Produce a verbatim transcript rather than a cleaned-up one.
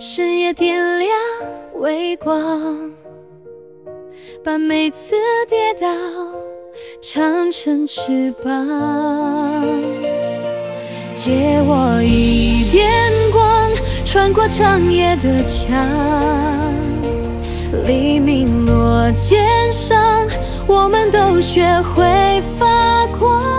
深夜点亮微光，把每次跌倒长成翅膀。借我一点光，穿过长夜的墙，黎明落肩上，我们都学会发光。